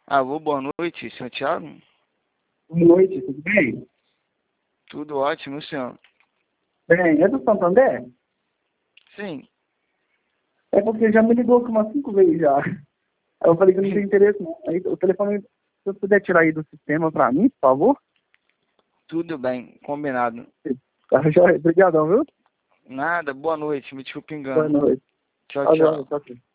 Alô, boa noite, Santiago? Boa noite, tudo bem? Tudo ótimo, senhor? Bem, é do Santander? Sim. É porque já me ligou umas 5 vezes já. Aí eu falei que não tem interesse, não. Aí o telefone, se você puder tirar aí do sistema pra mim, por favor. Tudo bem, combinado. Tá, joia. Obrigadão, viu? Nada, boa noite, me desculpe o Boa engano. noite. Tchau, Tá joia, tchau. tá aqui.